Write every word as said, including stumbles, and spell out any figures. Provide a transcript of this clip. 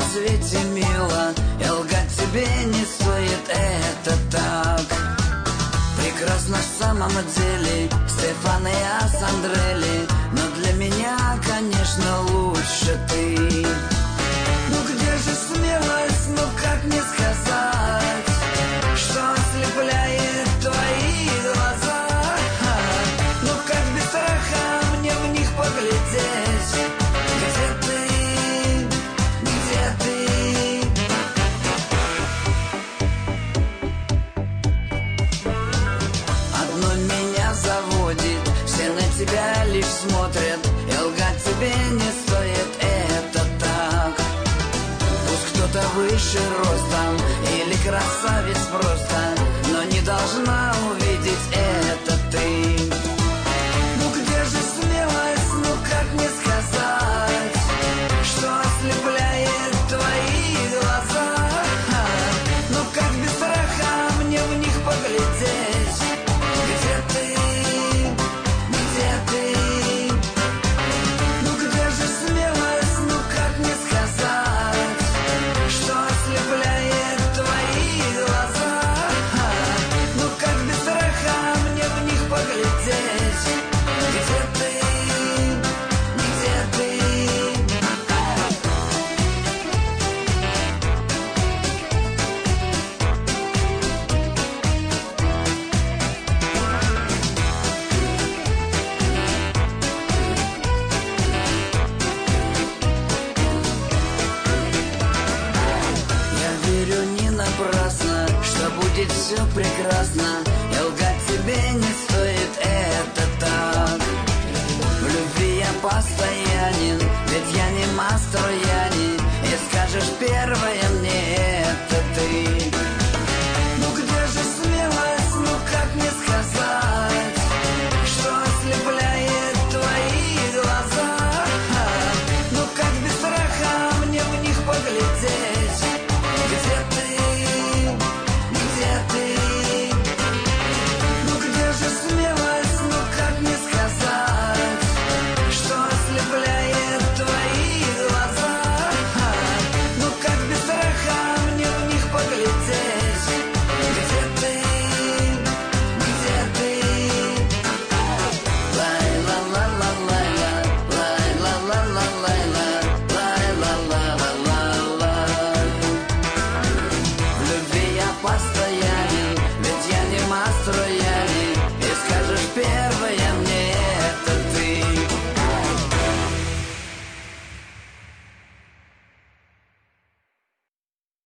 свете мило, и лгать тебе не стоит, это так. Прекрасно в самом деле Стефания Сандрелли, но для меня, конечно, лучше ты. Ну где же смелость, ну как мне сказать, что ослепляет твои глаза? Ну как без страха мне в них поглядеть? Где ты, где ты? Одно меня заводит, все на тебя лишь смотрят, и лгать тебе не стоит, это так. Пусть кто-то выше ростом или красавец просто, но не должна увидеть это ты. Ну где же смелость, ну как мне сказать, что ослепляет твои глаза? Ну как без страха мне в них поглядеть? Где ты, где ты? Ну где же смелость, ну как мне сказать, что ослепляет твои глаза? Ну как без страха мне в них поглядеть? Где ты, где ты? Я верю не напрасно, что будет все прекрасно, и лгать тебе не стоит, это так. В любви я постоянен, ведь я не Мастроянни, и скажешь первое мне,